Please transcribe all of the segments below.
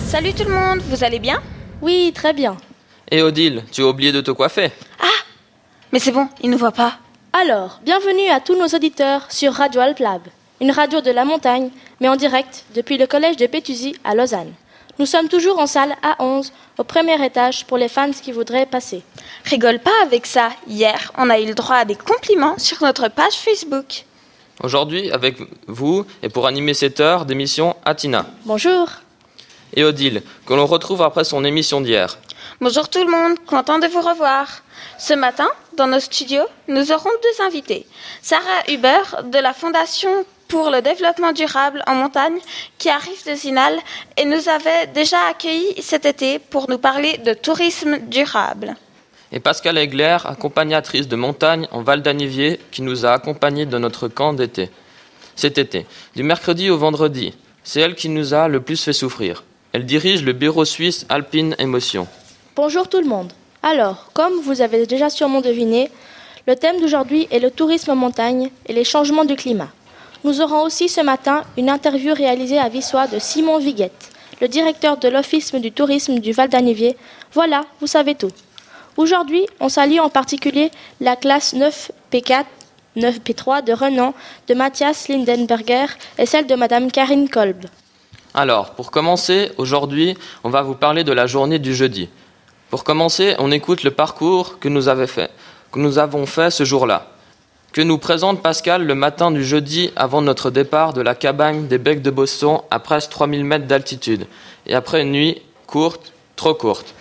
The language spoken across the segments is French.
Salut tout le monde, vous allez bien ? Oui, très bien. Et Odile, tu as oublié de te coiffer ? Ah, mais c'est bon, ils ne voient pas. Alors, bienvenue à tous nos auditeurs sur Radio Alplab, une radio de la montagne, mais en direct depuis le collège de Pétusy à Lausanne. Nous sommes toujours en salle A11, au premier étage, pour les fans qui voudraient passer. Rigole pas avec ça, hier, on a eu le droit à des compliments sur notre page Facebook. Aujourd'hui, avec vous, et pour animer cette heure d'émission, Atina. Bonjour. Et Odile, que l'on retrouve après son émission d'hier. Bonjour tout le monde, content de vous revoir. Ce matin, dans nos studios, nous aurons deux invités. Sarah Huber, de la Fondation pour le développement durable en montagne, qui arrive de Zinal et nous avait déjà accueillis cet été pour nous parler de tourisme durable. Et Pascal Egler, accompagnatrice de montagne en Val d'Anivier, qui nous a accompagnés de notre camp d'été. Cet été, du mercredi au vendredi, c'est elle qui nous a le plus fait souffrir. Elle dirige le bureau suisse Alpine Émotion. Bonjour tout le monde. Alors, comme vous avez déjà sûrement deviné, le thème d'aujourd'hui est le tourisme en montagne et les changements du climat. Nous aurons aussi ce matin une interview réalisée à Vissois de Simon Viguette, le directeur de l'Office du tourisme du Val d'Anivier. Voilà, vous savez tout. Aujourd'hui, on salue en particulier la classe 9P4, 9P3 de Renan, de Mathias Lindenberger et celle de Madame Karine Kolb. Alors, pour commencer, aujourd'hui, on va vous parler de la journée du jeudi. Pour commencer, on écoute le parcours que nous avons fait ce jour-là, que nous présente Pascal le matin du jeudi avant notre départ de la cabane des Becs de Bosson à presque 3000 mètres d'altitude, et après une nuit courte, trop courte.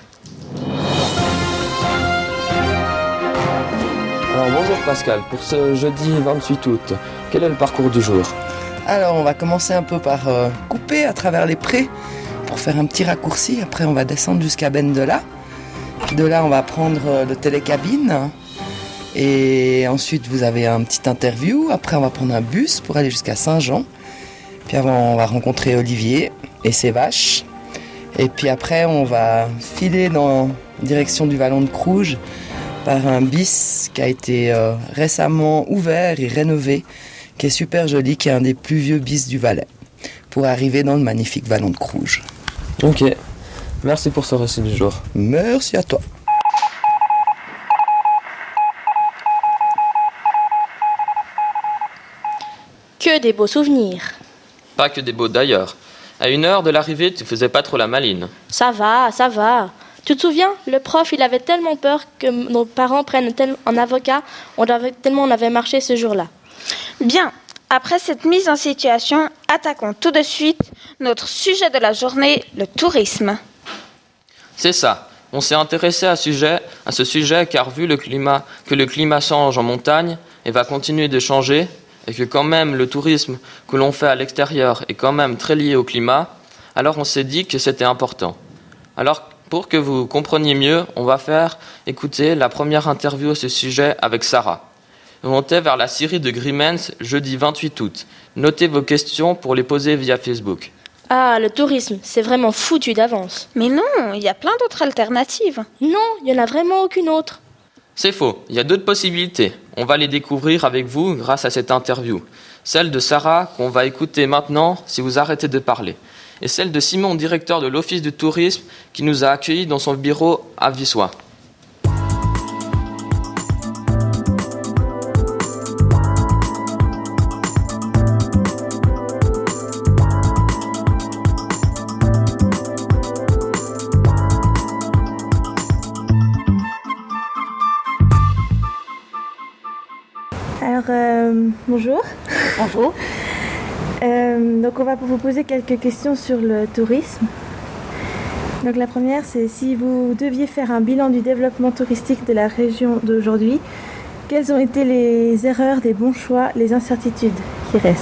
Alors bonjour Pascal, pour ce jeudi 28 août, quel est le parcours du jour ? Alors on va commencer un peu par couper à travers les prés pour faire un petit raccourci. Après on va descendre jusqu'à Bendela. Puis de là on va prendre le télécabine. Et ensuite vous avez un petit interview. Après on va prendre un bus pour aller jusqu'à Saint-Jean. Puis avant on va rencontrer Olivier et ses vaches. Et puis après on va filer dans direction du Vallon de Crouge par un bis qui a été récemment ouvert et rénové, qui est super joli, qui est un des plus vieux bis du Valais, pour arriver dans le magnifique Vallon de Crouge. Ok, merci pour ce récit du jour. Merci à toi. Que des beaux souvenirs. Pas que des beaux d'ailleurs. À 1 heure de l'arrivée, tu faisais pas trop la maline. Ça va, ça va. Tu te souviens, le prof, il avait tellement peur que nos parents prennent un avocat, tellement on avait marché ce jour-là. Bien, après cette mise en situation, attaquons tout de suite notre sujet de la journée, le tourisme. C'est ça. On s'est intéressé à ce sujet car vu que le climat change en montagne et va continuer de changer, et que quand même le tourisme que l'on fait à l'extérieur est quand même très lié au climat, alors on s'est dit que c'était important. Alors pour que vous compreniez mieux, on va faire écouter la première interview à ce sujet avec Sarah. Montez vers la série de Grimmens jeudi 28 août. Notez vos questions pour les poser via Facebook. Ah, le tourisme, c'est vraiment foutu d'avance. Mais non, il y a plein d'autres alternatives. Non, il n'y en a vraiment aucune autre. C'est faux, il y a d'autres possibilités. On va les découvrir avec vous grâce à cette interview. Celle de Sarah qu'on va écouter maintenant si vous arrêtez de parler. Et celle de Simon, directeur de l'Office du tourisme, qui nous a accueillis dans son bureau à Vissois. Bonjour. Bonjour. Donc on va vous poser quelques questions sur le tourisme. Donc la première, c'est si vous deviez faire un bilan du développement touristique de la région d'aujourd'hui, quelles ont été les erreurs, les bons choix, les incertitudes qui restent ?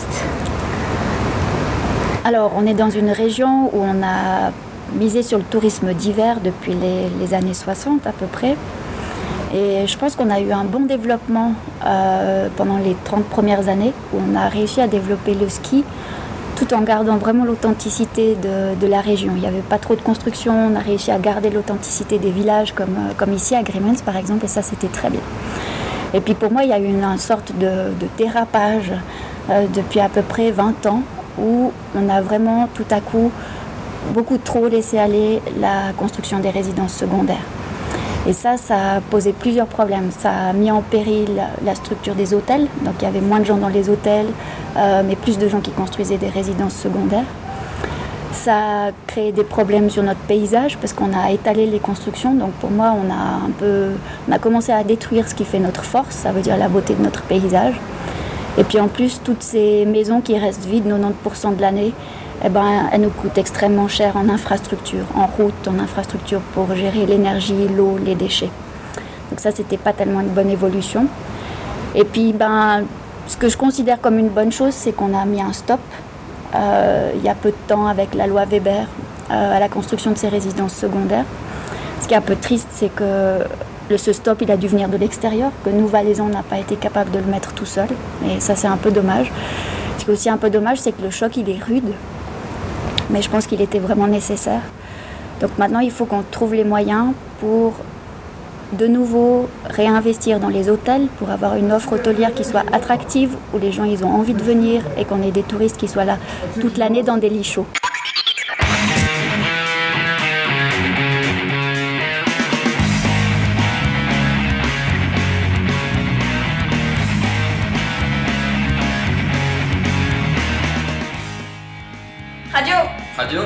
Alors on est dans une région où on a misé sur le tourisme d'hiver depuis les années 60 à peu près. Et je pense qu'on a eu un bon développement pendant les 30 premières années où on a réussi à développer le ski tout en gardant vraiment l'authenticité de la région. Il n'y avait pas trop de construction, on a réussi à garder l'authenticité des villages comme ici à Grimmens par exemple, et ça c'était très bien. Et puis pour moi il y a eu une sorte de dérapage depuis à peu près 20 ans où on a vraiment tout à coup beaucoup trop laissé aller la construction des résidences secondaires. Et ça a posé plusieurs problèmes. Ça a mis en péril la structure des hôtels. Donc il y avait moins de gens dans les hôtels, mais plus de gens qui construisaient des résidences secondaires. Ça a créé des problèmes sur notre paysage parce qu'on a étalé les constructions. Donc pour moi, on a commencé à détruire ce qui fait notre force, ça veut dire la beauté de notre paysage. Et puis en plus, toutes ces maisons qui restent vides 90% de l'année, elles nous coûtent extrêmement cher en infrastructure, en route, en infrastructure pour gérer l'énergie, l'eau, les déchets. Donc ça, c'était pas tellement une bonne évolution. Et puis, ce que je considère comme une bonne chose, c'est qu'on a mis un stop il y a peu de temps avec la loi Weber à la construction de ces résidences secondaires. Ce qui est un peu triste, c'est que ce stop, il a dû venir de l'extérieur, que nous, Valaisans, n'a pas été capable de le mettre tout seul. Et ça, c'est un peu dommage. Ce qui est aussi un peu dommage, c'est que le choc, il est rude. Mais je pense qu'il était vraiment nécessaire. Donc maintenant, il faut qu'on trouve les moyens pour de nouveau réinvestir dans les hôtels, pour avoir une offre hôtelière qui soit attractive, où les gens ils ont envie de venir et qu'on ait des touristes qui soient là toute l'année dans des lits chauds. Radio.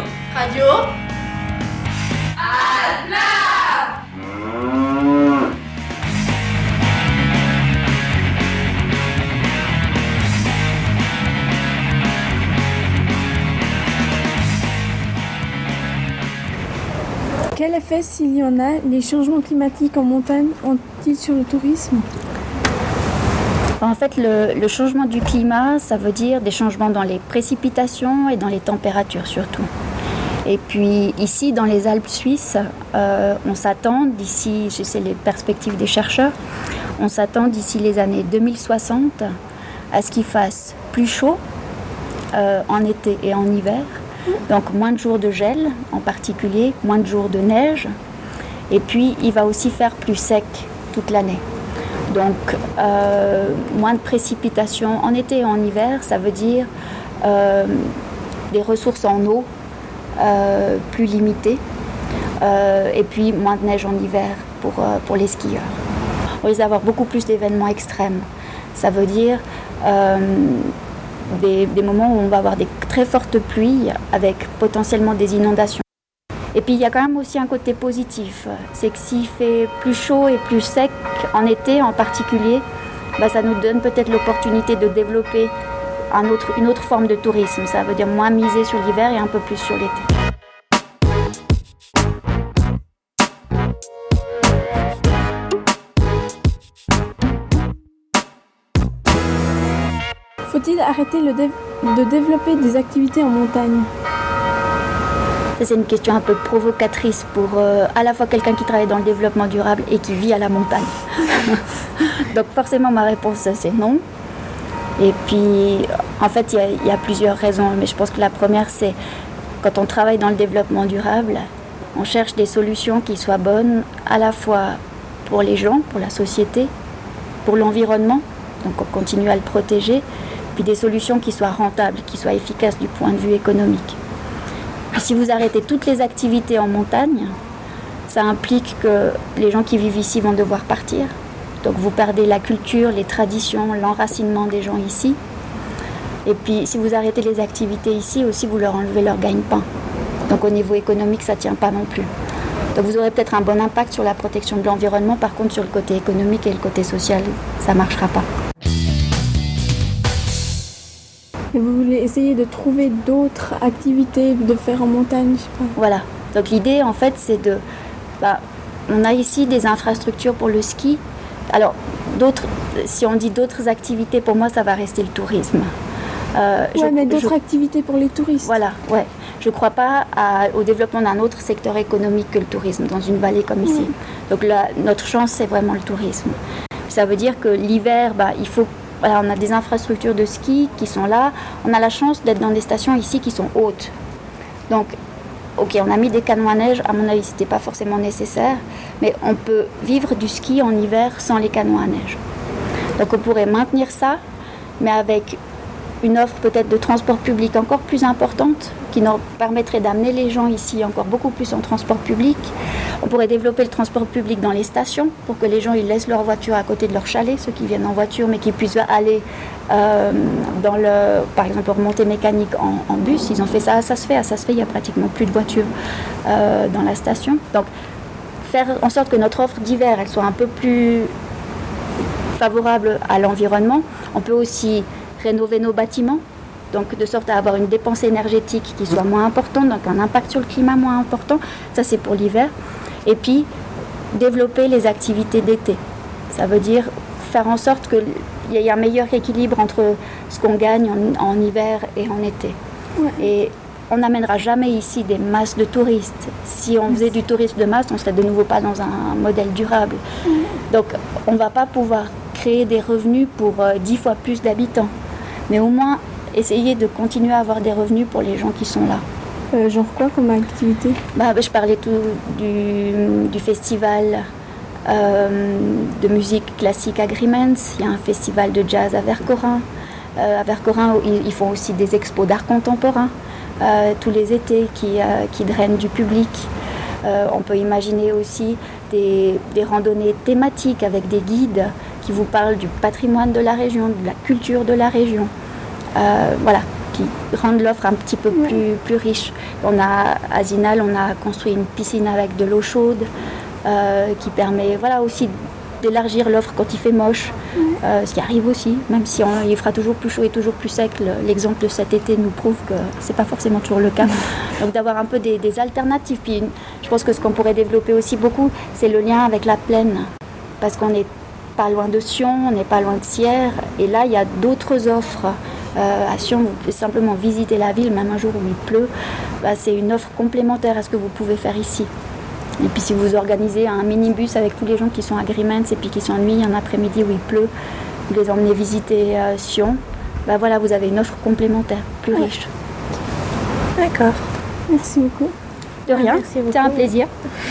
Quel effet, s'il y en a, les changements climatiques en montagne ont-ils sur le tourisme ? En fait, le changement du climat, ça veut dire des changements dans les précipitations et dans les températures surtout. Et puis ici, dans les Alpes suisses, on s'attend d'ici, c'est les perspectives des chercheurs, on s'attend d'ici les années 2060 à ce qu'il fasse plus chaud en été et en hiver. Donc moins de jours de gel en particulier, moins de jours de neige. Et puis il va aussi faire plus sec toute l'année. Donc moins de précipitations en été et en hiver, ça veut dire des ressources en eau plus limitées. Et puis moins de neige en hiver pour les skieurs. On risque d'avoir beaucoup plus d'événements extrêmes. Ça veut dire des moments où on va avoir des très fortes pluies avec potentiellement des inondations. Et puis il y a quand même aussi un côté positif, c'est que s'il fait plus chaud et plus sec en été en particulier, ça nous donne peut-être l'opportunité de développer une autre forme de tourisme. Ça veut dire moins miser sur l'hiver et un peu plus sur l'été. Faut-il arrêter de développer des activités en montagne ? C'est une question un peu provocatrice pour à la fois quelqu'un qui travaille dans le développement durable et qui vit à la montagne. Donc forcément ma réponse c'est non. Et puis en fait il y a plusieurs raisons, mais je pense que la première c'est quand on travaille dans le développement durable, on cherche des solutions qui soient bonnes à la fois pour les gens, pour la société, pour l'environnement, donc on continue à le protéger, puis des solutions qui soient rentables, qui soient efficaces du point de vue économique. Puis si vous arrêtez toutes les activités en montagne, ça implique que les gens qui vivent ici vont devoir partir. Donc vous perdez la culture, les traditions, l'enracinement des gens ici. Et puis si vous arrêtez les activités ici aussi, vous leur enlevez leur gagne-pain. Donc au niveau économique, ça ne tient pas non plus. Donc vous aurez peut-être un bon impact sur la protection de l'environnement, par contre sur le côté économique et le côté social, ça ne marchera pas. Et vous voulez essayer de trouver d'autres activités de faire en montagne, je sais pas. Voilà. Donc l'idée, en fait, c'est on a ici des infrastructures pour le ski. Alors, si on dit d'autres activités, pour moi, ça va rester le tourisme. Mais d'autres activités pour les touristes. Voilà, ouais. Je ne crois pas au développement d'un autre secteur économique que le tourisme dans une vallée comme ici. Donc là, notre chance, c'est vraiment le tourisme. Ça veut dire que l'hiver, il faut... Voilà, on a des infrastructures de ski qui sont là. On a la chance d'être dans des stations ici qui sont hautes. Donc, ok, on a mis des canons à neige. À mon avis, ce n'était pas forcément nécessaire. Mais on peut vivre du ski en hiver sans les canons à neige. Donc, on pourrait maintenir ça, mais avec une offre peut-être de transport public encore plus importante qui nous permettrait d'amener les gens ici encore beaucoup plus en transport public. On pourrait développer le transport public dans les stations pour que les gens ils laissent leur voiture à côté de leur chalet, ceux qui viennent en voiture, mais qui puissent aller par exemple, remontée mécanique en bus. Ils ont fait ça, ça se fait, il n'y a pratiquement plus de voitures dans la station. Donc, faire en sorte que notre offre d'hiver elle soit un peu plus favorable à l'environnement. On peut aussi rénover nos bâtiments, donc de sorte à avoir une dépense énergétique qui soit moins importante, donc un impact sur le climat moins important. Ça, c'est pour l'hiver. Et puis, développer les activités d'été. Ça veut dire faire en sorte qu'il y ait un meilleur équilibre entre ce qu'on gagne en hiver et en été. Ouais. Et on n'amènera jamais ici des masses de touristes. Si on faisait du tourisme de masse, on ne serait de nouveau pas dans un modèle durable. Donc, on ne va pas pouvoir créer des revenus pour 10 fois plus d'habitants. Mais au moins, essayer de continuer à avoir des revenus pour les gens qui sont là. Genre quoi comme activité ? Je parlais du festival de musique classique Agreements. Il y a un festival de jazz à Vercorin. À Vercorin, ils font aussi des expos d'art contemporain tous les étés qui drainent du public. On peut imaginer aussi des randonnées thématiques avec des guides qui vous parlent du patrimoine de la région, de la culture de la région. Qui rendent l'offre un petit peu plus riche. À Zinal, on a construit une piscine avec de l'eau chaude qui permet aussi d'élargir l'offre quand il fait moche, ce qui arrive aussi, même si il fera toujours plus chaud et toujours plus sec. L'exemple de cet été nous prouve que c'est pas forcément toujours le cas. Donc d'avoir un peu des alternatives. Puis je pense que ce qu'on pourrait développer aussi beaucoup, c'est le lien avec la plaine, parce qu'on n'est pas loin de Sion, on n'est pas loin de Sierre, et là il y a d'autres offres. À Sion, vous pouvez simplement visiter la ville, même un jour où il pleut. C'est une offre complémentaire à ce que vous pouvez faire ici. Et puis si vous organisez un minibus avec tous les gens qui sont à Agreements et puis qui s'ennuient un après-midi où il pleut, vous les emmenez visiter Sion, vous avez une offre complémentaire, plus riche. D'accord. Merci beaucoup. De rien, c'est un plaisir.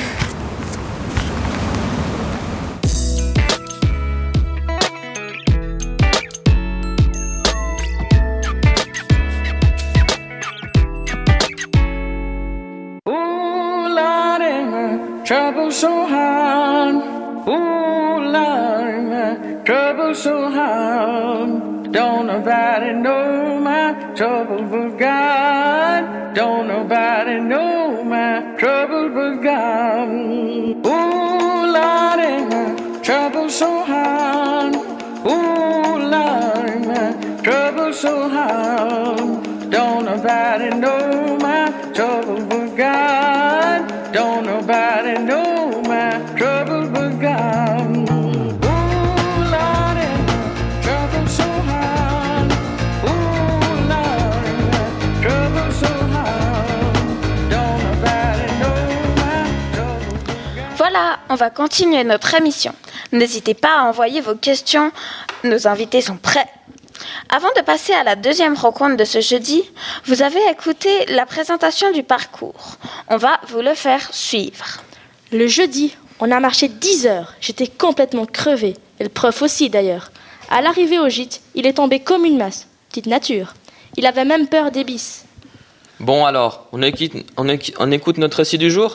Trouble so hard, ooh Lord, my trouble so hard. Don't nobody know my trouble but God. Don't nobody know my trouble but God. Ooh Lord, my trouble so hard, ooh Lord, my trouble so hard. Don't nobody know my trouble but God. Don't nobody know my trouble but God. Ooh, Lord, trouble so hard. Ooh, Lord, trouble so hard. Don't nobody know my trouble but God. Voilà, on va continuer notre émission. N'hésitez pas à envoyer vos questions. Nos invités sont prêts. Avant de passer à la deuxième rencontre de ce jeudi, vous avez écouté la présentation du parcours. On va vous le faire suivre. Le jeudi, on a marché 10 heures. J'étais complètement crevée. Et le prof aussi d'ailleurs. À l'arrivée au gîte, il est tombé comme une masse. Petite nature. Il avait même peur des bis. Bon alors, on écoute notre récit du jour ?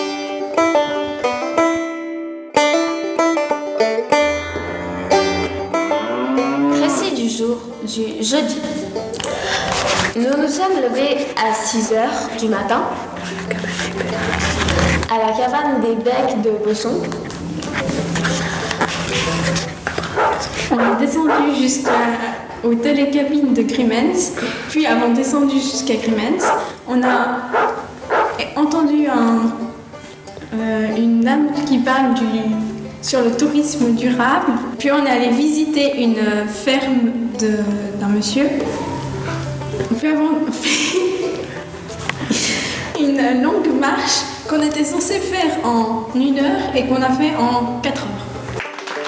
Du jeudi. Nous nous sommes levés à 6h du matin à la cabane des Becs de Bosson. On est descendu jusqu'aux télécabines de Agreements, puis avant descendu jusqu'à Agreements, on a entendu une dame qui parle sur le tourisme durable, puis on est allé visiter une ferme d'un monsieur. Puis avant, on fait une longue marche qu'on était censé faire en 1 heure et qu'on a fait en 4 heures.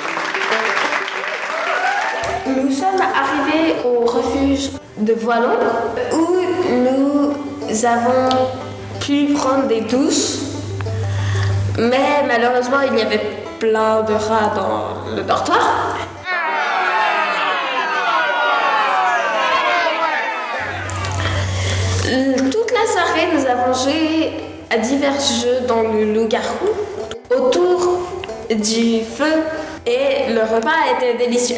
Nous sommes arrivés au refuge de Voilon où nous avons pu prendre des douches, mais malheureusement il y avait plein de rats dans le dortoir. Toute la soirée, nous avons joué à divers jeux dans le loup-garou autour du feu et le repas a été délicieux.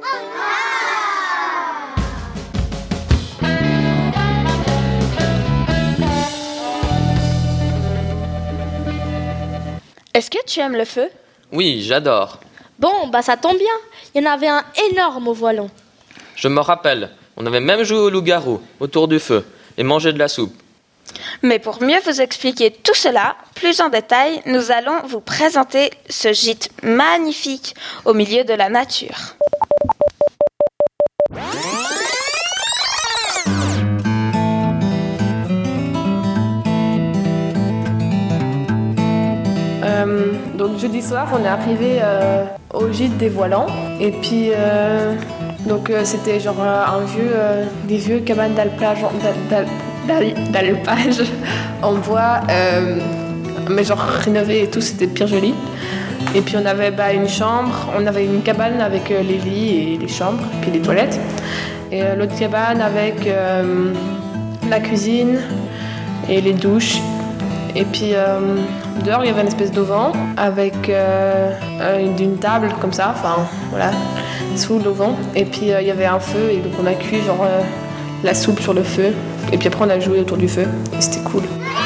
Est-ce que tu aimes le feu? Oui, j'adore. Bon, bah ça tombe bien. Il y en avait un énorme au Voilon. Je me rappelle, on avait même joué au loup-garou, autour du feu, et mangé de la soupe. Mais pour mieux vous expliquer tout cela, plus en détail, nous allons vous présenter ce gîte magnifique au milieu de la nature. Donc jeudi soir, on est arrivé au gîte des Voilans et puis c'était genre des vieux cabanes d'alpage en bois, mais genre rénovées et tout, c'était pire joli. Et puis on avait une chambre, on avait une cabane avec les lits et les chambres, puis les toilettes. Et l'autre cabane avec la cuisine et les douches. Et puis dehors, il y avait une espèce d'auvent avec une table comme ça, sous l'auvent. Et puis il y avait un feu et donc on a cuit la soupe sur le feu. Et puis après on a joué autour du feu et c'était cool.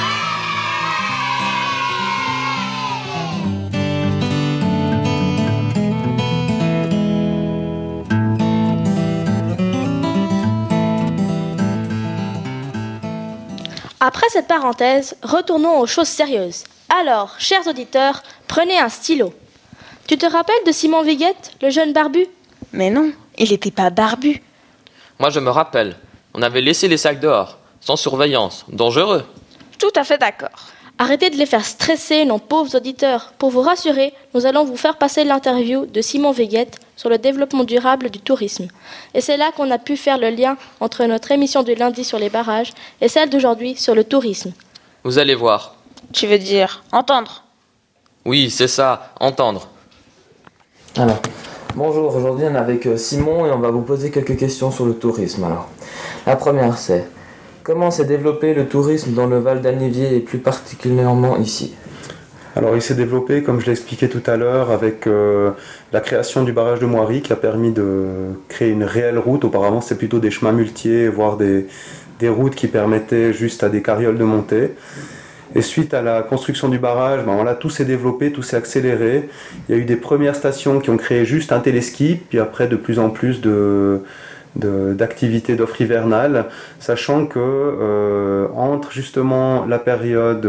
Après cette parenthèse, retournons aux choses sérieuses. Alors, chers auditeurs, prenez un stylo. Tu te rappelles de Simon Viguette, le jeune barbu? Mais non, il n'était pas barbu. Moi, je me rappelle. On avait laissé les sacs dehors, sans surveillance, dangereux. Tout à fait d'accord. Arrêtez de les faire stresser, nos pauvres auditeurs. Pour vous rassurer, nous allons vous faire passer l'interview de Simon Viguette sur le développement durable du tourisme. Et c'est là qu'on a pu faire le lien entre notre émission de lundi sur les barrages et celle d'aujourd'hui sur le tourisme. Vous allez voir. Tu veux dire entendre? Oui, c'est ça, entendre. Alors, bonjour, aujourd'hui on est avec Simon et on va vous poser quelques questions sur le tourisme. Alors, la première c'est, comment s'est développé le tourisme dans le Val d'Allivier et plus particulièrement ici? Alors il s'est développé, comme je l'ai expliqué tout à l'heure, avec la création du barrage de Moiry qui a permis de créer une réelle route. Auparavant c'était plutôt des chemins muletiers, voire des routes qui permettaient juste à des carrioles de monter. Et suite à la construction du barrage, tout s'est développé, tout s'est accéléré. Il y a eu des premières stations qui ont créé juste un téléski, puis après de plus en plus d'activités d'offres hivernales, sachant que entre justement la période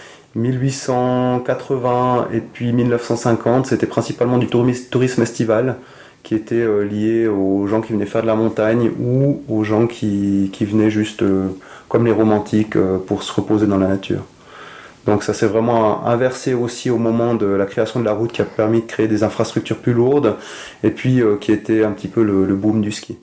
1880 et puis 1950, c'était principalement du tourisme estival qui était lié aux gens qui venaient faire de la montagne ou aux gens qui venaient juste comme les romantiques pour se reposer dans la nature. Donc ça s'est vraiment inversé aussi au moment de la création de la route qui a permis de créer des infrastructures plus lourdes et puis qui était un petit peu le boom du ski.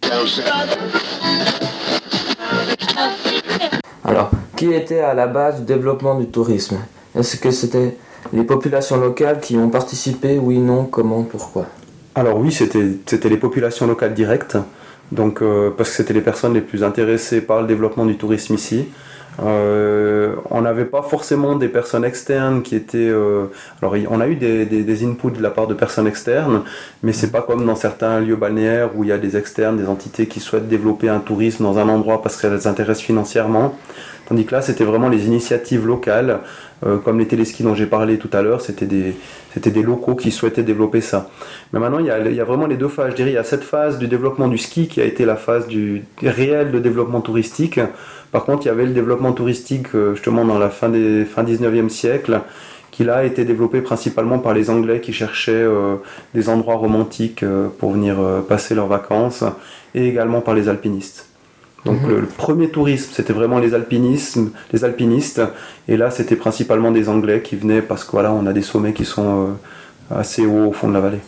Alors, qui était à la base du développement du tourisme? Est-ce que c'était les populations locales qui ont participé? Oui, non, comment, pourquoi? Alors oui, c'était les populations locales directes, donc, parce que c'était les personnes les plus intéressées par le développement du tourisme ici. On n'avait pas forcément des personnes externes qui étaient... alors on a eu des inputs de la part de personnes externes, mais c'est pas comme dans certains lieux balnéaires où il y a des externes, des entités qui souhaitent développer un tourisme dans un endroit parce qu'elles les intéressent financièrement. Tandis que là, c'était vraiment les initiatives locales, comme les téléskis dont j'ai parlé tout à l'heure, c'était des locaux qui souhaitaient développer ça. Mais maintenant, il y a vraiment les deux phases. Je dirais, il y a cette phase du développement du ski qui a été la phase du réel de développement touristique. Par contre, il y avait le développement touristique justement dans la fin 19e siècle, qui là a été développé principalement par les Anglais qui cherchaient des endroits romantiques pour venir passer leurs vacances, et également par les alpinistes. Donc le premier tourisme, c'était vraiment les alpinistes, et là c'était principalement des Anglais qui venaient parce que voilà, on a des sommets qui sont assez hauts au fond de la vallée.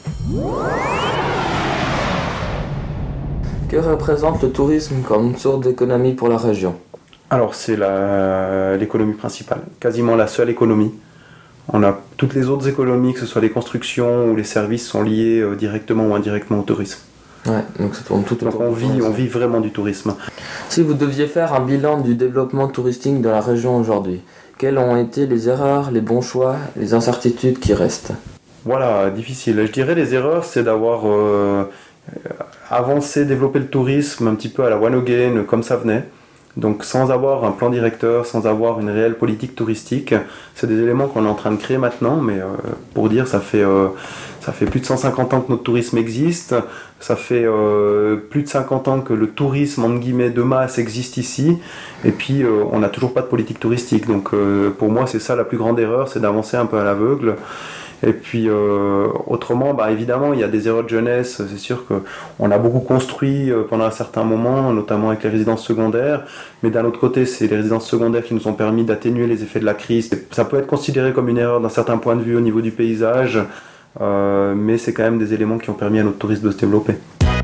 Que représente le tourisme comme source d'économie pour la région? Alors c'est l'économie principale, quasiment la seule économie. On a toutes les autres économies, que ce soit les constructions ou les services, sont liés directement ou indirectement au tourisme. Ouais, donc ça tourne tout autour. Donc on vit vraiment du tourisme. Si vous deviez faire un bilan du développement touristique de la région aujourd'hui, quelles ont été les erreurs, les bons choix, les incertitudes qui restent? Voilà, difficile. Je dirais les erreurs, c'est d'avoir avancé, développé le tourisme un petit peu à la one again, comme ça venait. Donc sans avoir un plan directeur, sans avoir une réelle politique touristique. C'est des éléments qu'on est en train de créer maintenant, mais pour dire, ça fait plus de 150 ans que notre tourisme existe. Ça fait plus de 50 ans que le tourisme, entre guillemets, de masse existe ici. Et puis, on n'a toujours pas de politique touristique. Donc, pour moi, c'est ça la plus grande erreur, c'est d'avancer un peu à l'aveugle. Et puis, autrement, évidemment, il y a des erreurs de jeunesse. C'est sûr qu'on a beaucoup construit pendant un certain moment, notamment avec les résidences secondaires. Mais d'un autre côté, c'est les résidences secondaires qui nous ont permis d'atténuer les effets de la crise. Ça peut être considéré comme une erreur d'un certain point de vue au niveau du paysage. Mais c'est quand même des éléments qui ont permis à notre tourisme de se développer.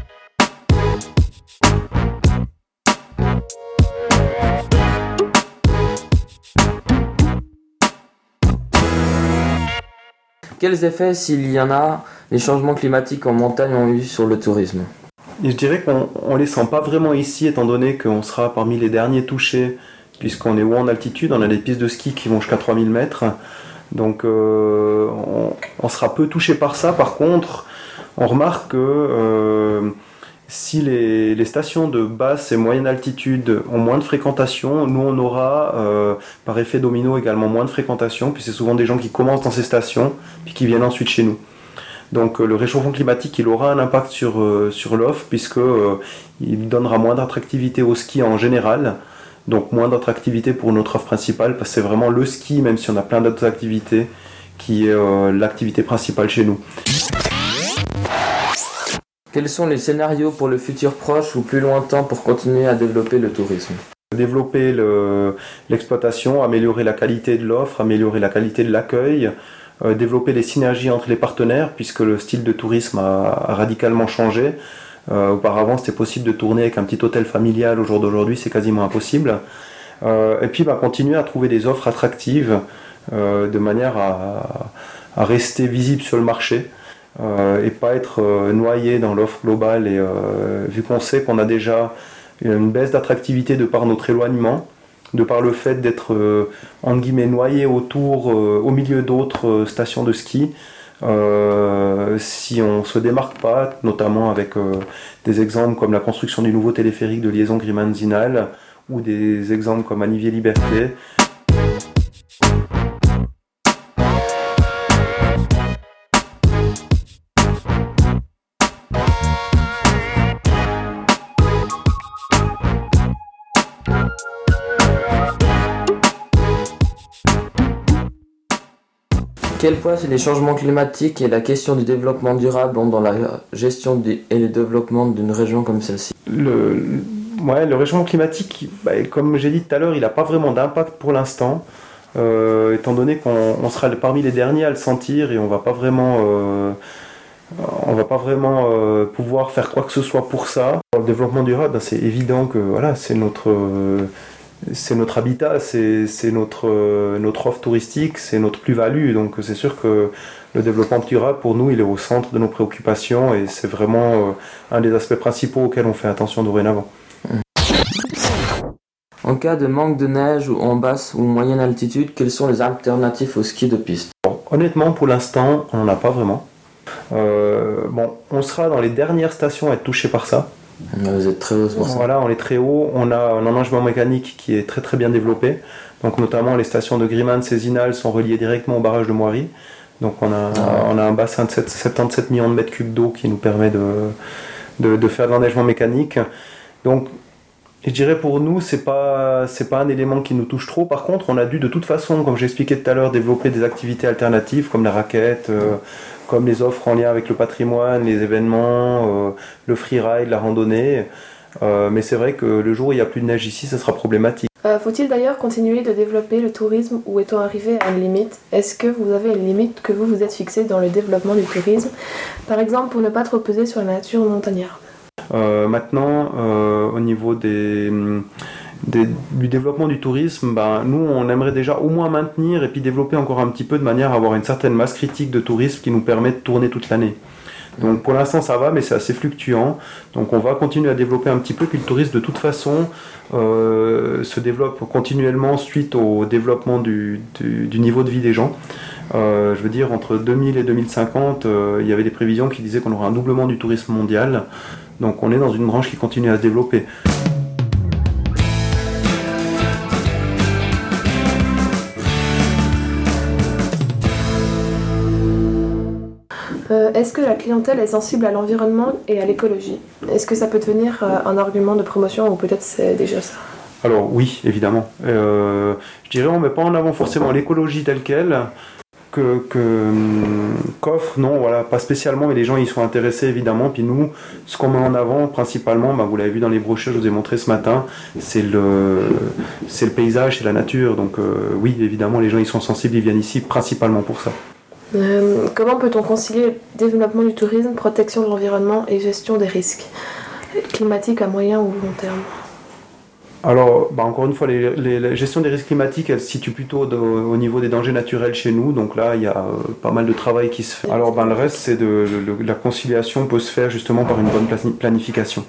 Quels effets, s'il y en a, les changements climatiques en montagne ont eu sur le tourisme? Et je dirais qu'on ne les sent pas vraiment ici, étant donné qu'on sera parmi les derniers touchés, puisqu'on est haut en altitude, on a des pistes de ski qui vont jusqu'à 3000 mètres. Donc on sera peu touché par ça. Par contre, on remarque que si les stations de basse et moyenne altitude ont moins de fréquentation, nous on aura par effet domino également moins de fréquentation, puis c'est souvent des gens qui commencent dans ces stations puis qui viennent ensuite chez nous. Donc le réchauffement climatique, il aura un impact sur l'offre, puisque il donnera moins d'attractivité au ski en général. Donc moins d'attractivité pour notre offre principale, parce que c'est vraiment le ski, même si on a plein d'autres activités, qui est l'activité principale chez nous. Quels sont les scénarios pour le futur proche ou plus lointain pour continuer à développer le tourisme? Développer l'exploitation, améliorer la qualité de l'offre, améliorer la qualité de l'accueil, développer les synergies entre les partenaires, puisque le style de tourisme a radicalement changé. Auparavant, c'était possible de tourner avec un petit hôtel familial. Au jour d'aujourd'hui, c'est quasiment impossible. Et puis, continuer à trouver des offres attractives de manière à rester visible sur le marché et pas être noyé dans l'offre globale. Et vu qu'on sait qu'on a déjà une baisse d'attractivité de par notre éloignement, de par le fait d'être entre guillemets noyé au milieu d'autres stations de ski. Si on ne se démarque pas, notamment avec des exemples comme la construction du nouveau téléphérique de liaison Grimald-Zinal ou des exemples comme Anivier-Liberté. Quel poids les changements climatiques et la question du développement durable ont dans la gestion et le développement d'une région comme celle-ci? Le réchauffement climatique, comme j'ai dit tout à l'heure, il n'a pas vraiment d'impact pour l'instant, étant donné qu'on sera parmi les derniers à le sentir et on ne va pas vraiment pouvoir faire quoi que ce soit pour ça. Pour le développement durable, c'est évident que c'est notre habitat, c'est notre offre touristique, c'est notre plus-value. Donc c'est sûr que le développement durable, pour nous, il est au centre de nos préoccupations et c'est vraiment un des aspects principaux auxquels on fait attention dorénavant. En cas de manque de neige ou en basse ou moyenne altitude, quelles sont les alternatives au ski de piste? Honnêtement, pour l'instant, on n'en a pas vraiment. On sera dans les dernières stations à être touchés par ça. Vous êtes très haut, c'est pour ça. Voilà, on est très haut, on a un enneigement mécanique qui est très très bien développé. Donc notamment les stations de Grimand et Zinal sont reliées directement au barrage de Moiry. Donc on a un bassin de 77 millions de mètres cubes d'eau qui nous permet de faire de l'enneigement mécanique. Donc je dirais pour nous, c'est pas un élément qui nous touche trop. Par contre, on a dû de toute façon, comme j'expliquais tout à l'heure, développer des activités alternatives comme la raquette, comme les offres en lien avec le patrimoine, les événements, le freeride, la randonnée. Mais c'est vrai que le jour où il n'y a plus de neige ici, ça sera problématique. Faut-il d'ailleurs continuer de développer le tourisme ou est-on arrivé à une limite? Est-ce que vous avez une limite que vous vous êtes fixée dans le développement du tourisme? Par exemple, pour ne pas trop peser sur la nature montagnarde. Maintenant, au niveau du développement du tourisme, nous on aimerait déjà au moins maintenir et puis développer encore un petit peu de manière à avoir une certaine masse critique de tourisme qui nous permet de tourner toute l'année. Donc pour l'instant ça va, mais c'est assez fluctuant. Donc on va continuer à développer un petit peu, puis le tourisme de toute façon se développe continuellement suite au développement du niveau de vie des gens. Je veux dire, entre 2000 et 2050, il y avait des prévisions qui disaient qu'on aurait un doublement du tourisme mondial. Donc on est dans une branche qui continue à se développer. Est-ce que la clientèle est sensible à l'environnement et à l'écologie ? Est-ce que ça peut devenir un argument de promotion ou peut-être c'est déjà ça ? Alors oui, évidemment. Je dirais on ne met pas en avant forcément l'écologie telle qu'elle, qu'offre, non, voilà, pas spécialement, mais les gens y sont intéressés évidemment. Puis nous, ce qu'on met en avant principalement, vous l'avez vu dans les brochures, je vous ai montré ce matin, c'est le paysage, c'est la nature. Donc oui, évidemment, les gens y sont sensibles, ils viennent ici principalement pour ça. Comment peut-on concilier développement du tourisme, protection de l'environnement et gestion des risques climatiques à moyen ou long terme ? Alors, encore une fois, la gestion des risques climatiques, elle se situe plutôt au niveau des dangers naturels chez nous. Donc là, il y a pas mal de travail qui se fait. Alors, le reste, c'est la conciliation peut se faire justement par une bonne planification.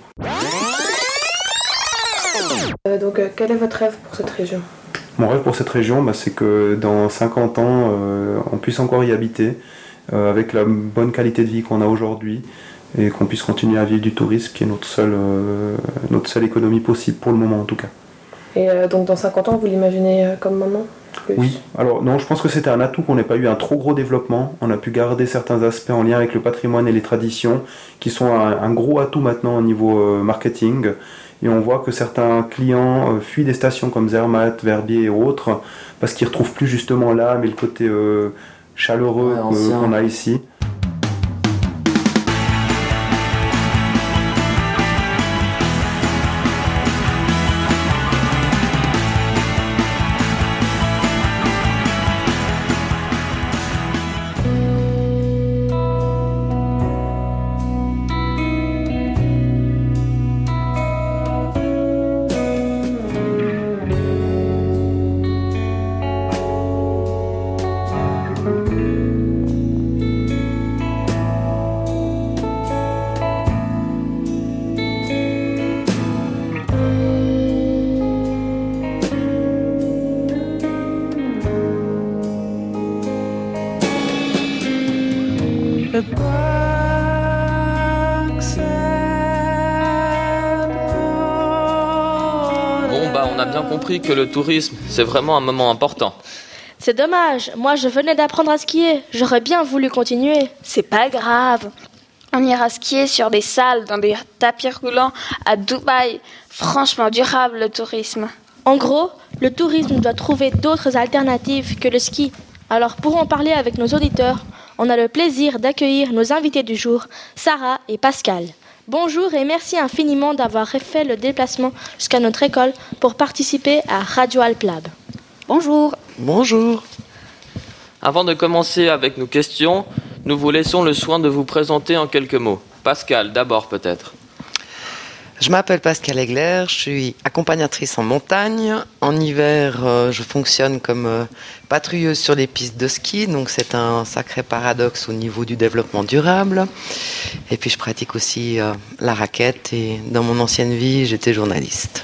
Donc, quel est votre rêve pour cette région ? Mon rêve pour cette région, c'est que dans 50 ans, on puisse encore y habiter avec la bonne qualité de vie qu'on a aujourd'hui et qu'on puisse continuer à vivre du tourisme, qui est notre seule économie possible pour le moment en tout cas. Et donc dans 50 ans, vous l'imaginez comme maintenant ? Oui, alors non, je pense que c'était un atout qu'on n'ait pas eu un trop gros développement. On a pu garder certains aspects en lien avec le patrimoine et les traditions qui sont un gros atout maintenant au niveau marketing. Et on voit que certains clients fuient des stations comme Zermatt, Verbier et autres parce qu'ils ne retrouvent plus justement l'âme et le côté chaleureux qu'on a ici. On a bien compris que le tourisme, c'est vraiment un moment important. C'est dommage, moi je venais d'apprendre à skier, j'aurais bien voulu continuer. C'est pas grave. On ira skier sur des salles, dans des tapis roulants à Dubaï. Franchement durable le tourisme. En gros, le tourisme doit trouver d'autres alternatives que le ski. Alors pour en parler avec nos auditeurs, on a le plaisir d'accueillir nos invités du jour, Sarah et Pascal. Bonjour et merci infiniment d'avoir fait le déplacement jusqu'à notre école pour participer à Radio Alplab. Bonjour. Bonjour. Avant de commencer avec nos questions, nous vous laissons le soin de vous présenter en quelques mots. Pascal, d'abord peut-être. Je m'appelle Pascal Egler, je suis accompagnatrice en montagne. En hiver, je fonctionne comme patrouilleuse sur les pistes de ski, donc c'est un sacré paradoxe au niveau du développement durable. Et puis je pratique aussi la raquette et dans mon ancienne vie, j'étais journaliste.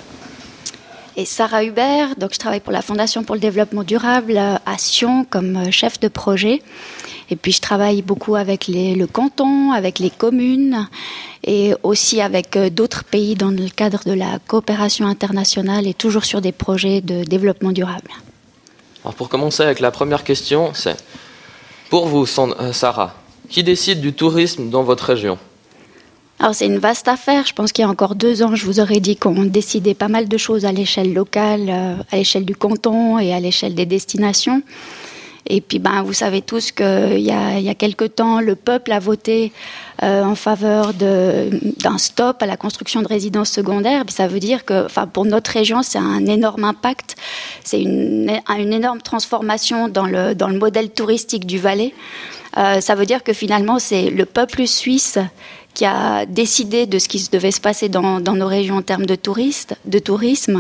Et Sarah Hubert, donc je travaille pour la Fondation pour le développement durable à Sion comme chef de projet. Et puis je travaille beaucoup avec le canton, avec les communes et aussi avec d'autres pays dans le cadre de la coopération internationale et toujours sur des projets de développement durable. Alors pour commencer avec la première question, c'est pour vous, Sarah, qui décide du tourisme dans votre région ? Alors c'est une vaste affaire. Je pense qu'il y a encore 2 ans, je vous aurais dit qu'on décidait pas mal de choses à l'échelle locale, à l'échelle du canton et à l'échelle des destinations. Et puis, vous savez tous qu'il y a quelque temps, le peuple a voté en faveur d'un stop à la construction de résidences secondaires. Puis ça veut dire que, pour notre région, c'est un énorme impact. C'est une énorme transformation dans le modèle touristique du Valais. Ça veut dire que finalement, c'est le peuple suisse qui a décidé de ce qui devait se passer dans nos régions en termes de tourisme.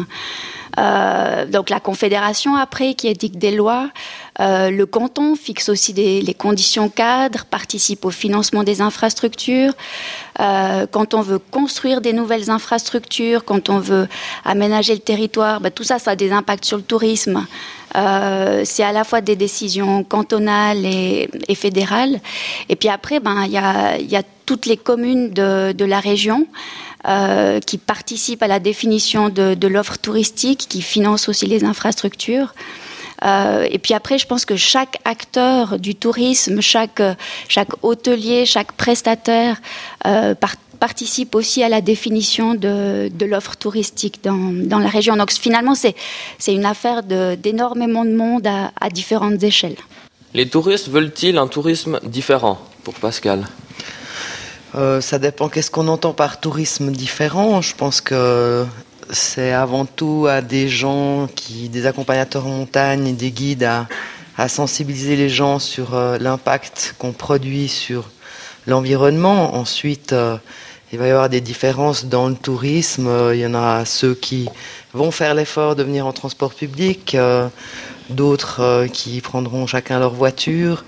Donc la Confédération après qui édicte des lois, le canton fixe aussi les conditions cadres, participe au financement des infrastructures. Quand on veut construire des nouvelles infrastructures, quand on veut aménager le territoire, tout ça, ça a des impacts sur le tourisme. C'est à la fois des décisions cantonales et fédérales. Et puis après, il y a toutes les communes de la région qui participent à la définition de l'offre touristique, qui financent aussi les infrastructures. Et puis après, je pense que chaque acteur du tourisme, chaque hôtelier, chaque prestataire participe aussi à la définition de l'offre touristique dans la région. Donc finalement, c'est une affaire d'énormément de monde à différentes échelles. Les touristes veulent-ils un tourisme différent, pour Pascal ? Ça dépend qu'est-ce qu'on entend par tourisme différent. Je pense que c'est avant tout à des gens, des accompagnateurs en montagne et des guides à sensibiliser les gens sur l'impact qu'on produit sur l'environnement. Ensuite, il va y avoir des différences dans le tourisme. Il y en a ceux qui vont faire l'effort de venir en transport public, d'autres qui prendront chacun leur voiture.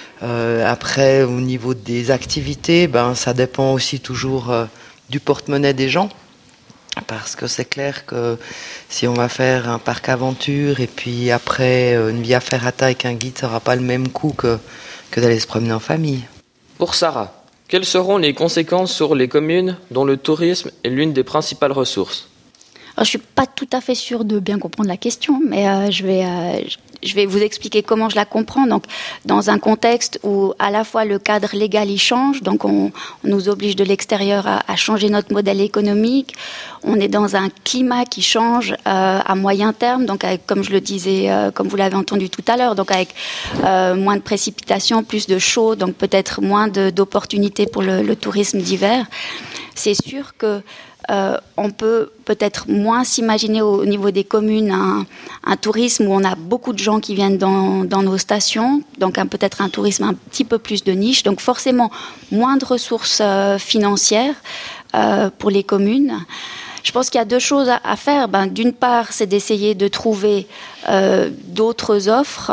Après, au niveau des activités, ça dépend aussi toujours du porte-monnaie des gens. Parce que c'est clair que si on va faire un parc aventure et puis après une via ferrata avec un guide, ça n'aura pas le même coût que d'aller se promener en famille. Pour Sarah, quelles seront les conséquences sur les communes dont le tourisme est l'une des principales ressources ? Alors, je ne suis pas tout à fait sûre de bien comprendre la question, mais je vais vous expliquer comment je la comprends. Donc, dans un contexte où à la fois le cadre légal y change, donc on nous oblige de l'extérieur à changer notre modèle économique, on est dans un climat qui change à moyen terme, donc avec, comme je le disais, comme vous l'avez entendu tout à l'heure, donc avec moins de précipitations, plus de chaud, donc peut-être moins d'opportunités pour le tourisme d'hiver. C'est sûr que on peut peut-être moins s'imaginer au niveau des communes un tourisme où on a beaucoup de gens qui viennent dans nos stations, donc peut-être un tourisme un petit peu plus de niche, donc forcément moins de ressources financières pour les communes. Je pense qu'il y a deux choses à faire. D'une part, c'est d'essayer de trouver d'autres offres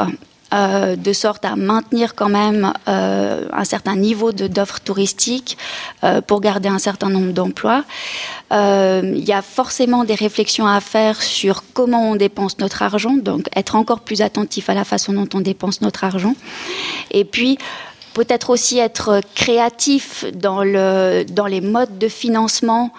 de sorte à maintenir quand même un certain niveau d'offres touristiques pour garder un certain nombre d'emplois. Il y a forcément des réflexions à faire sur comment on dépense notre argent, donc être encore plus attentif à la façon dont on dépense notre argent. Et puis, peut-être aussi être créatif dans les modes de financement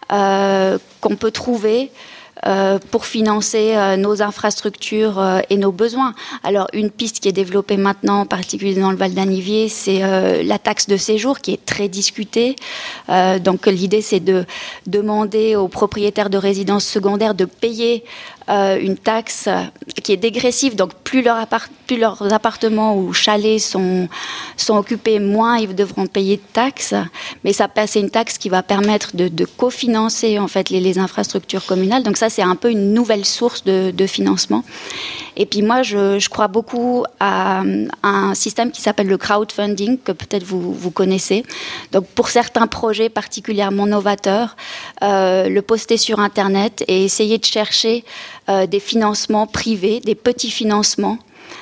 qu'on peut trouver pour financer nos infrastructures et nos besoins. Alors, une piste qui est développée maintenant, en particulier dans le Val d'Anniviers, c'est la taxe de séjour qui est très discutée. Donc, l'idée, c'est de demander aux propriétaires de résidences secondaires de payer une taxe qui est dégressive, donc plus leurs appartements ou chalets sont occupés, moins ils devront payer de taxes, mais c'est une taxe qui va permettre de cofinancer en fait les infrastructures communales, donc ça c'est un peu une nouvelle source de financement. Et puis moi je crois beaucoup à un système qui s'appelle le crowdfunding, que peut-être vous connaissez, donc pour certains projets particulièrement novateurs, le poster sur internet et essayer de chercher des financements privés, des petits financements.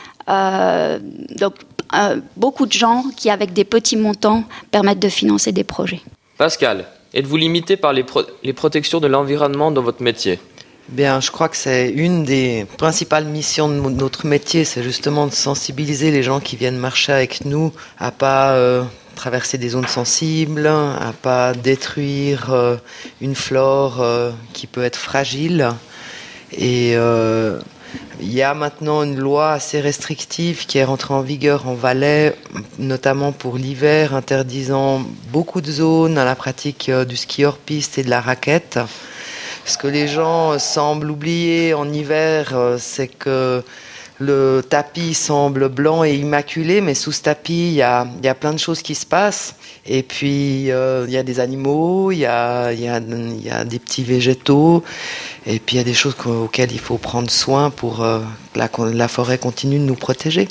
Donc, beaucoup de gens qui, avec des petits montants, permettent de financer des projets. Pascal, êtes-vous limité par les protections de l'environnement dans votre métier ? Bien, je crois que c'est une des principales missions de notre métier, c'est justement de sensibiliser les gens qui viennent marcher avec nous à pas traverser des zones sensibles, à pas détruire une flore qui peut être fragile. Et il y a maintenant une loi assez restrictive qui est rentrée en vigueur en Valais, notamment pour l'hiver, interdisant beaucoup de zones à la pratique du ski hors piste et de la raquette. Ce que les gens semblent oublier en hiver, c'est que le tapis semble blanc et immaculé, mais sous ce tapis, il y a plein de choses qui se passent. Et puis, il y a des animaux, il y a des petits végétaux, et puis il y a des choses auxquelles il faut prendre soin pour que la forêt continue de nous protéger.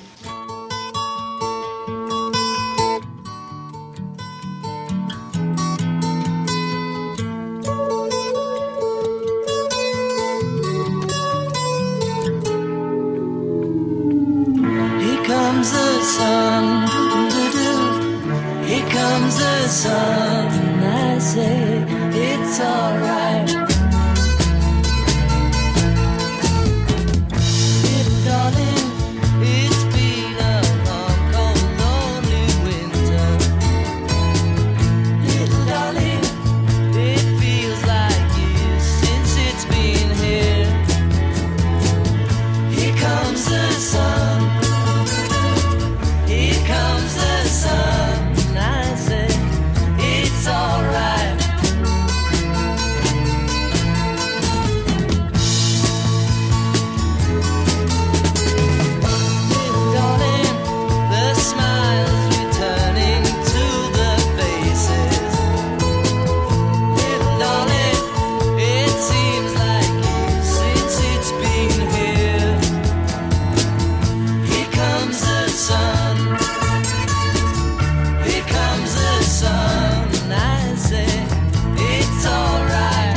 comes the sun, here comes the sun, and I say it's alright. Little darling, it's been a long, cold, lonely winter. Little darling, it feels like years since it's been here. Here comes the sun, here comes the sun, and I say it's alright. Little darling, the smiles returning to the faces. Little darling, it seems like years since it's been here. Here comes the sun, here comes the sun, and I say it's alright.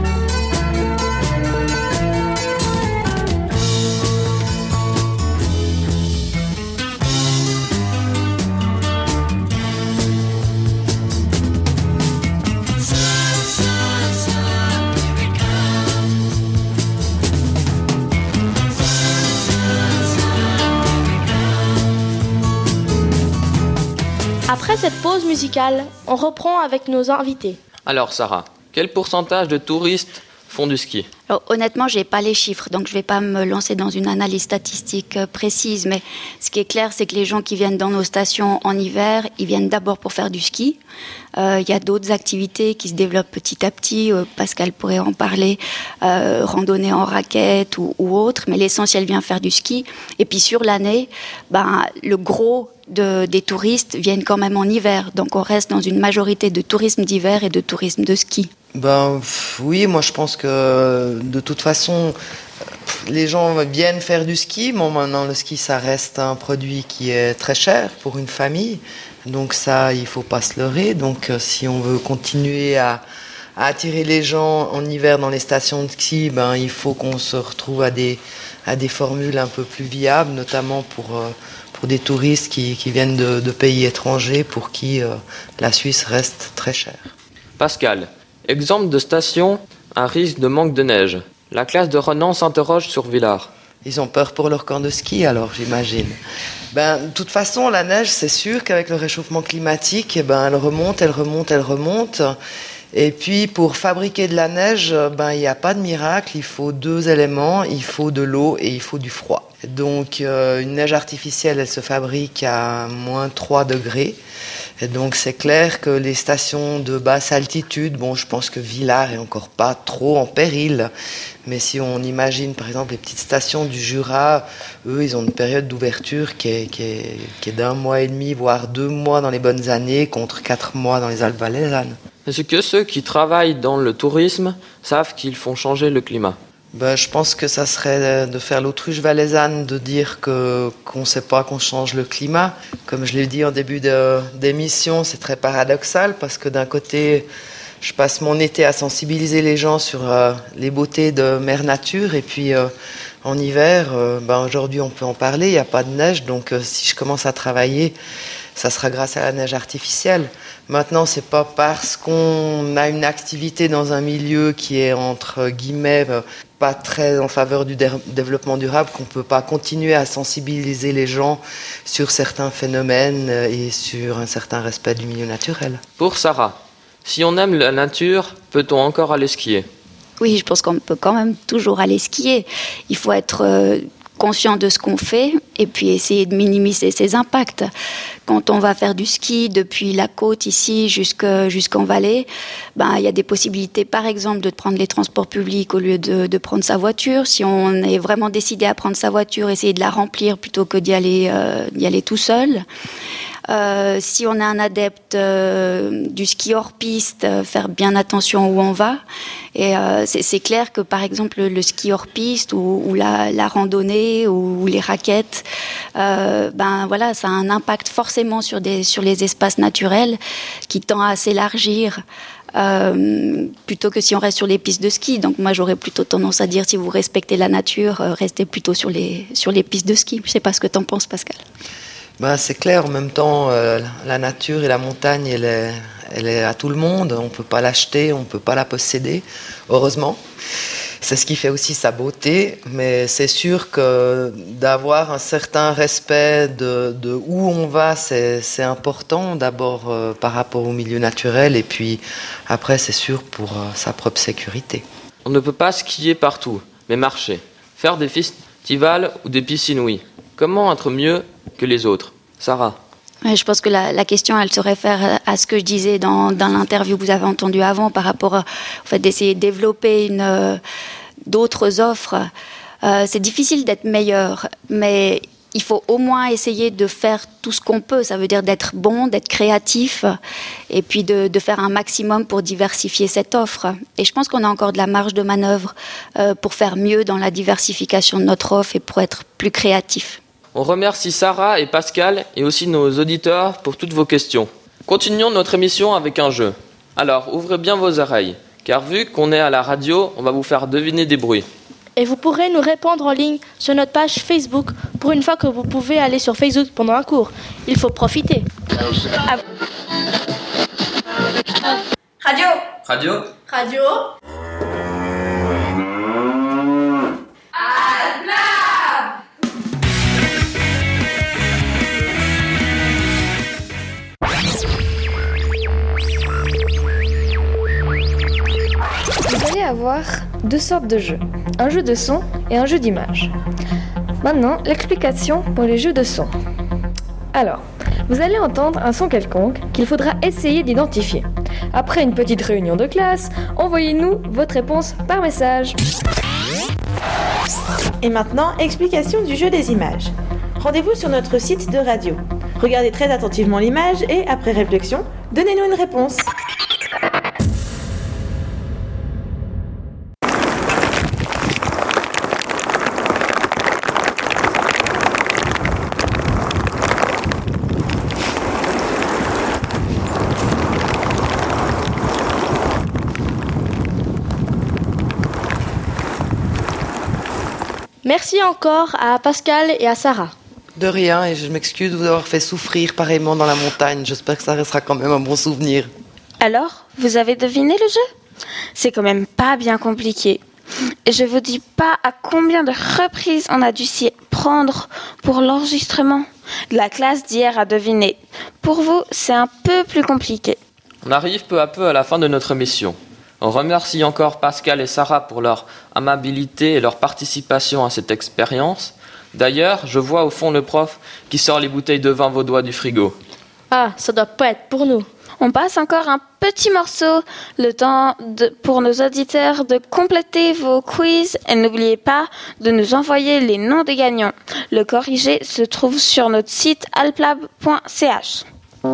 Sun, sun, sun, here it comes. Sun, sun, sun, here it comes. Après cette pause musicale, on reprend avec nos invités. Alors Sarah, quel pourcentage de touristes font du ski? Alors, honnêtement, je n'ai pas les chiffres, donc je ne vais pas me lancer dans une analyse statistique précise. Mais ce qui est clair, c'est que les gens qui viennent dans nos stations en hiver, ils viennent d'abord pour faire du ski. Il y a d'autres activités qui se développent petit à petit. Pascal pourrait en parler, randonnée en raquette ou autre. Mais l'essentiel vient faire du ski. Et puis sur l'année, le gros des touristes viennent quand même en hiver. Donc on reste dans une majorité de tourisme d'hiver et de tourisme de ski. Oui, moi je pense que de toute façon, les gens viennent faire du ski. Bon, maintenant le ski ça reste un produit qui est très cher pour une famille. Donc ça, il faut pas se leurrer. Donc si on veut continuer à attirer les gens en hiver dans les stations de ski, il faut qu'on se retrouve à des formules un peu plus viables, notamment pour des touristes qui viennent de pays étrangers pour qui la Suisse reste très chère. Pascal, exemple de station à risque de manque de neige. La classe de Renan s'interroge sur Villars. Ils ont peur pour leur camp de ski, alors j'imagine. De toute façon, la neige, c'est sûr qu'avec le réchauffement climatique, elle remonte. Et puis, pour fabriquer de la neige, il n'y a pas de miracle. Il faut 2 éléments. Il faut de l'eau et il faut du froid. Donc, une neige artificielle, elle se fabrique à moins 3 degrés. Et donc, c'est clair que les stations de basse altitude, je pense que Villars est encore pas trop en péril. Mais si on imagine, par exemple, les petites stations du Jura, eux, ils ont une période d'ouverture qui est d'1 mois et demi, voire 2 mois dans les bonnes années, contre 4 mois dans les Alpes valaisannes. Est-ce que ceux qui travaillent dans le tourisme savent qu'ils font changer le climat? Je pense que ça serait de faire l'autruche valaisanne de dire qu'on ne sait pas qu'on change le climat. Comme je l'ai dit en début d'émission, c'est très paradoxal parce que d'un côté, je passe mon été à sensibiliser les gens sur les beautés de mère nature et puis en hiver, aujourd'hui on peut en parler, il n'y a pas de neige, donc si je commence à travailler, ça sera grâce à la neige artificielle. Maintenant, c'est pas parce qu'on a une activité dans un milieu qui est entre guillemets pas très en faveur du développement durable qu'on peut pas continuer à sensibiliser les gens sur certains phénomènes et sur un certain respect du milieu naturel. Pour Sarah, si on aime la nature, peut-on encore aller skier? Oui, je pense qu'on peut quand même toujours aller skier. Il faut être conscient de ce qu'on fait et puis essayer de minimiser ses impacts. Quand on va faire du ski depuis la côte ici jusqu'en vallée, il y a des possibilités par exemple de prendre les transports publics au lieu de prendre sa voiture. Si on est vraiment décidé à prendre sa voiture, essayer de la remplir plutôt que d'y aller tout seul. Si on est un adepte du ski hors piste, faire bien attention où on va. Et c'est clair que par exemple le ski hors piste ou la randonnée ou les raquettes, ça a un impact forcément sur les espaces naturels qui tend à s'élargir plutôt que si on reste sur les pistes de ski. Donc moi, j'aurais plutôt tendance à dire, si vous respectez la nature, restez plutôt sur les pistes de ski. Je ne sais pas ce que tu en penses, Pascal. C'est clair, en même temps, la nature et la montagne, elle est à tout le monde. On ne peut pas l'acheter, on ne peut pas la posséder, heureusement. C'est ce qui fait aussi sa beauté, mais c'est sûr que d'avoir un certain respect de où on va, c'est important, d'abord par rapport au milieu naturel, et puis après, c'est sûr, pour sa propre sécurité. On ne peut pas skier partout, mais marcher. Faire des festivals ou des piscines, oui. Comment être mieux que les autres? Sarah? Je pense que la question, elle se réfère à ce que je disais dans l'interview que vous avez entendue avant, par rapport au fait d'essayer de développer d'autres offres. C'est difficile d'être meilleur, mais il faut au moins essayer de faire tout ce qu'on peut. Ça veut dire d'être bon, d'être créatif, et puis de faire un maximum pour diversifier cette offre. Et je pense qu'on a encore de la marge de manœuvre pour faire mieux dans la diversification de notre offre et pour être plus créatif. On remercie Sarah et Pascal et aussi nos auditeurs pour toutes vos questions. Continuons notre émission avec un jeu. Alors, ouvrez bien vos oreilles, car vu qu'on est à la radio, on va vous faire deviner des bruits. Et vous pourrez nous répondre en ligne sur notre page Facebook pour une fois que vous pouvez aller sur Facebook pendant un cours. Il faut profiter. Radio. Radio. Radio. Vous allez avoir deux sortes de jeux, un jeu de son et un jeu d'image. Maintenant, l'explication pour les jeux de son. Alors, vous allez entendre un son quelconque qu'il faudra essayer d'identifier. Après une petite réunion de classe, envoyez-nous votre réponse par message. Et maintenant, explication du jeu des images. Rendez-vous sur notre site de radio. Regardez très attentivement l'image et, après réflexion, donnez-nous une réponse. Merci encore à Pascal et à Sarah. De rien, et je m'excuse de vous avoir fait souffrir pareillement dans la montagne. J'espère que ça restera quand même un bon souvenir. Alors, vous avez deviné le jeu? C'est quand même pas bien compliqué. Et je vous dis pas à combien de reprises on a dû s'y prendre pour l'enregistrement. La classe d'hier a deviné. Pour vous, c'est un peu plus compliqué. On arrive peu à peu à la fin de notre émission. On remercie encore Pascal et Sarah pour leur amabilité et leur participation à cette expérience. D'ailleurs, je vois au fond le prof qui sort les bouteilles de vin vaudois du frigo. Ah, ça doit pas être pour nous. On passe encore un petit morceau, le temps pour nos auditeurs de compléter vos quiz et n'oubliez pas de nous envoyer les noms des gagnants. Le corrigé se trouve sur notre site alplab.ch.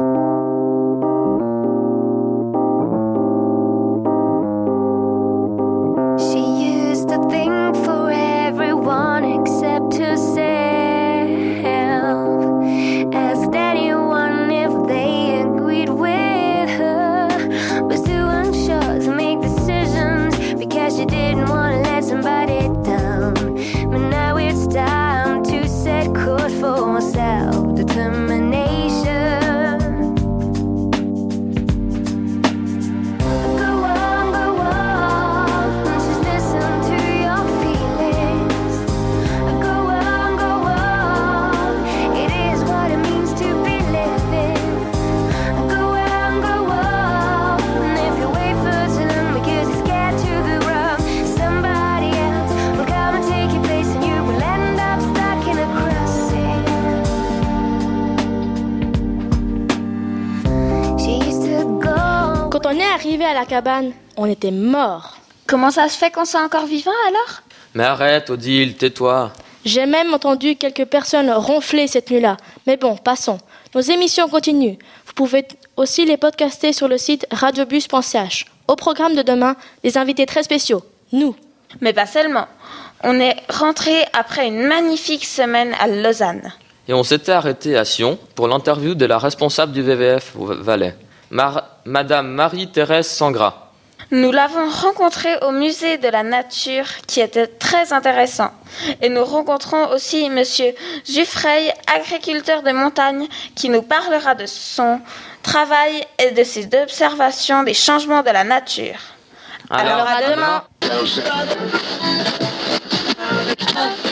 Quand on est arrivé à la cabane, on était morts. Comment ça se fait qu'on soit encore vivant alors? Mais arrête, Odile, tais-toi. J'ai même entendu quelques personnes ronfler cette nuit-là. Mais bon, passons. Nos émissions continuent. Vous pouvez aussi les podcaster sur le site radiobus.ch. Au programme de demain, des invités très spéciaux. Nous. Mais pas seulement. On est rentré après une magnifique semaine à Lausanne. Et on s'était arrêté à Sion pour l'interview de la responsable du WWF au Valais. Madame Marie-Thérèse Sangras. Nous l'avons rencontré au musée de la nature qui était très intéressant. Et nous rencontrons aussi Monsieur Juffrey, agriculteur de montagne, qui nous parlera de son travail et de ses observations des changements de la nature. Alors à demain.